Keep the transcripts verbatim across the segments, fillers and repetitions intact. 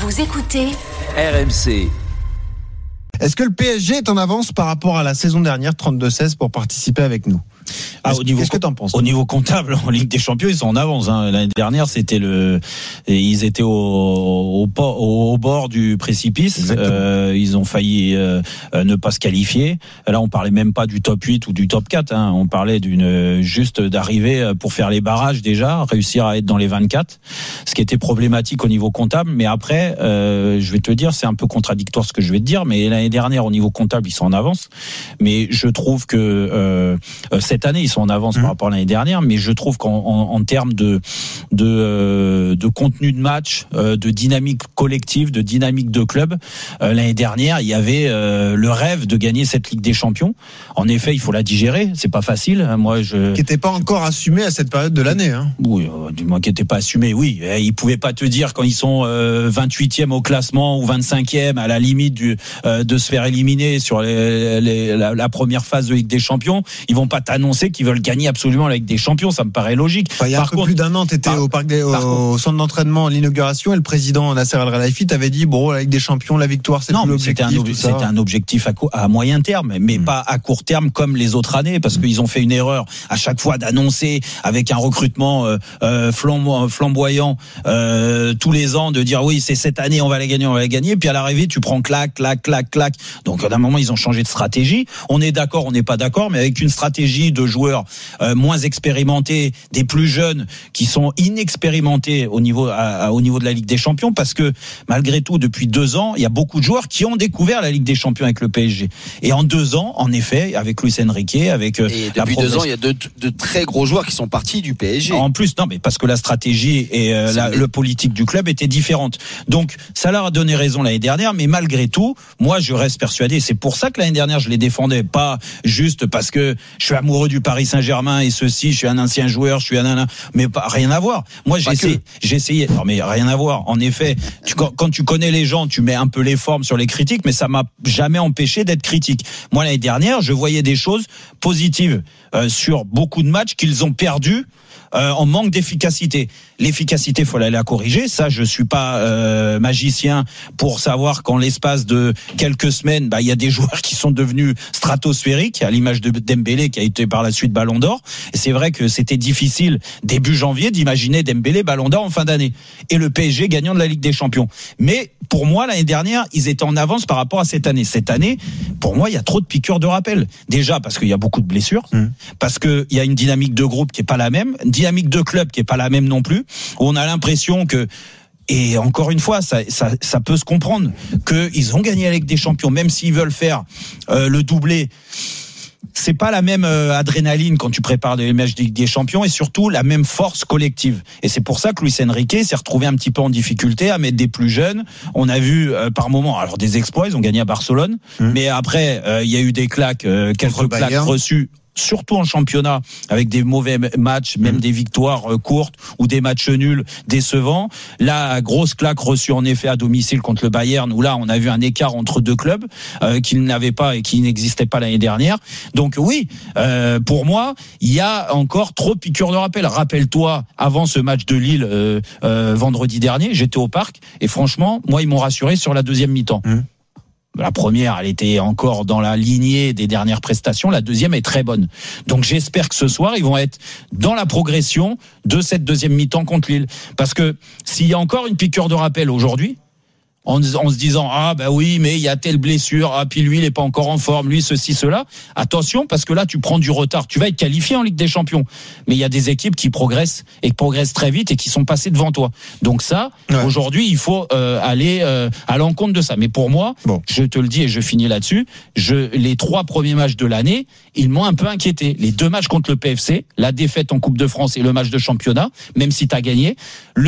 Vous écoutez R M C. Est-ce que le P S G est en avance par rapport à la saison dernière, trente-deux seize, pour participer avec nous ? Ah, au niveau, Qu'est-ce que t'en penses ? Au niveau comptable, en Ligue des Champions, ils sont en avance. Hein. L'année dernière, c'était le, ils étaient au, au, au, au bord du précipice. Euh, ils ont failli euh, ne pas se qualifier. Là, on parlait même pas du top huit ou du top quatre. Hein. On parlait d'une juste d'arriver pour faire les barrages déjà, réussir à être dans les vingt-quatre. Ce qui était problématique au niveau comptable. Mais après, euh, je vais te dire, c'est un peu contradictoire ce que je vais te dire. Mais l'année dernière, au niveau comptable, ils sont en avance. Mais je trouve que euh, cette année, ils sont en avance mmh. par rapport à l'année dernière, mais je trouve qu'en en, en termes de de, euh, de contenu de match, euh, de dynamique collective, de dynamique de club, euh, l'année dernière, il y avait euh, le rêve de gagner cette Ligue des Champions. En effet, il faut la digérer, c'est pas facile. Moi, je qui n'était pas encore assumé à cette période de l'année. Hein. Oui, euh, du moins qui n'était pas assumé. Oui, et ils pouvaient pas te dire quand ils sont euh, vingt-huitième au classement ou vingt-cinquième à la limite du euh, de se faire éliminer sur les, les, la, la première phase de Ligue des Champions, ils vont pas t'annoncer qu'ils veulent gagner absolument la Ligue des Champions, ça me paraît logique. Enfin, il y a par un peu contre, plus d'un an, tu étais au, parc des, au, au centre d'entraînement à l'inauguration et le président Nasser Al-Khelaifi t'avait dit bon, la Ligue des Champions, la victoire, c'est non, plus l'objectif. C'était un, ob- c'était un objectif à, co- à moyen terme, mais mmh. pas à court terme comme les autres années, parce mmh. qu'ils ont fait une erreur à chaque fois d'annoncer avec un recrutement euh, euh, flambo- flamboyant euh, tous les ans, de dire oui, c'est cette année, on va la gagner, on va la gagner, puis à l'arrivée, tu prends clac, clac, clac, clac. Donc à un moment, ils ont changé de stratégie. On est d'accord, on n'est pas d'accord, mais avec une stratégie de joueurs euh, moins expérimentés, des plus jeunes qui sont inexpérimentés au niveau à, à, au niveau de la Ligue des Champions, parce que malgré tout, depuis deux ans, il y a beaucoup de joueurs qui ont découvert la Ligue des Champions avec le P S G. Et en deux ans, en effet, avec Luis Enrique, avec euh, et depuis deux ans, il y a de, de très gros joueurs qui sont partis du P S G. En plus, non, mais parce que la stratégie et euh, la, le politique du club était différente. Donc, ça leur a donné raison l'année dernière, mais malgré tout, moi, je reste persuadé. C'est pour ça que l'année dernière, je les défendais, pas juste parce que je suis amoureux du Paris Saint-Germain et ceci, je suis un ancien joueur, je suis un nana, mais pas rien à voir. Moi, j'ai essayé, j'ai essayé. Non, mais rien à voir. En effet, tu, quand, quand tu connais les gens, tu mets un peu les formes sur les critiques, mais ça m'a jamais empêché d'être critique. Moi, l'année dernière, je voyais des choses positives euh, sur beaucoup de matchs qu'ils ont perdus. Euh, en manque d'efficacité. L'efficacité, faut aller la corriger. Ça, je suis pas euh, magicien pour savoir qu'en l'espace de quelques semaines, bah il y a des joueurs qui sont devenus stratosphériques, à l'image de Dembélé qui a été par la suite Ballon d'Or. Et c'est vrai que c'était difficile début janvier d'imaginer Dembélé Ballon d'Or en fin d'année et le P S G gagnant de la Ligue des Champions. Mais pour moi, l'année dernière, ils étaient en avance par rapport à cette année. Cette année, pour moi, il y a trop de piqûres de rappel. Déjà parce qu'il y a beaucoup de blessures, mmh. parce que il y a une dynamique de groupe qui est pas la même. Dynamique de club qui est pas la même non plus, où on a l'impression que, et encore une fois, ça, ça, ça peut se comprendre, qu'ils ont gagné la Ligue des Champions, même s'ils veulent faire euh, le doublé. C'est pas la même euh, adrénaline quand tu prépares des matchs de Ligue des Champions, et surtout la même force collective. Et c'est pour ça que Luis Enrique s'est retrouvé un petit peu en difficulté à mettre des plus jeunes. On a vu euh, par moments, alors des exploits, ils ont gagné à Barcelone, mmh. mais après euh, il y a eu des claques, euh, quelques claques reçues. Surtout en championnat, avec des mauvais matchs, même mmh. des victoires euh, courtes ou des matchs nuls décevants. La grosse claque reçue en effet à domicile contre le Bayern, où là on a vu un écart entre deux clubs euh, qui n'avaient pas et qui n'existaient pas l'année dernière. Donc oui, euh, pour moi, il y a encore trop de piqûres de rappel. Rappelle-toi, avant ce match de Lille euh, euh, vendredi dernier, j'étais au parc et franchement, moi ils m'ont rassuré sur la deuxième mi-temps. Mmh. La première, elle était encore dans la lignée des dernières prestations. La deuxième est très bonne. Donc j'espère que ce soir, ils vont être dans la progression de cette deuxième mi-temps contre Lille. Parce que s'il y a encore une piqûre de rappel aujourd'hui, en, en se disant ah ben oui mais il y a telle blessure, ah puis lui il est pas encore en forme, lui ceci cela, attention parce que là tu prends du retard, tu vas être qualifié en Ligue des Champions, mais il y a des équipes qui progressent et qui progressent très vite et qui sont passées devant toi. Donc ça ouais. aujourd'hui il faut euh, aller euh, à l'encontre de ça. Mais pour moi, bon. je te le dis et je finis là-dessus, je les trois premiers matchs de l'année, ils m'ont un peu inquiété. Les deux matchs contre le P F C, la défaite en Coupe de France et le match de championnat, même si tu as gagné,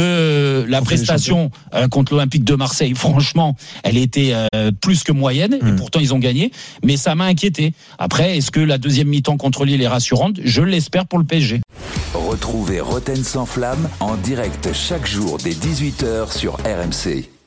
le la prestation euh, contre l'Olympique de Marseille, franchement, elle était euh, plus que moyenne, mmh. et pourtant ils ont gagné, mais ça m'a inquiété. Après, est-ce que la deuxième mi-temps contre Lille est rassurante ? Je l'espère pour le P S G. Retrouvez Roten sans flamme en direct chaque jour dès dix-huit heures sur R M C.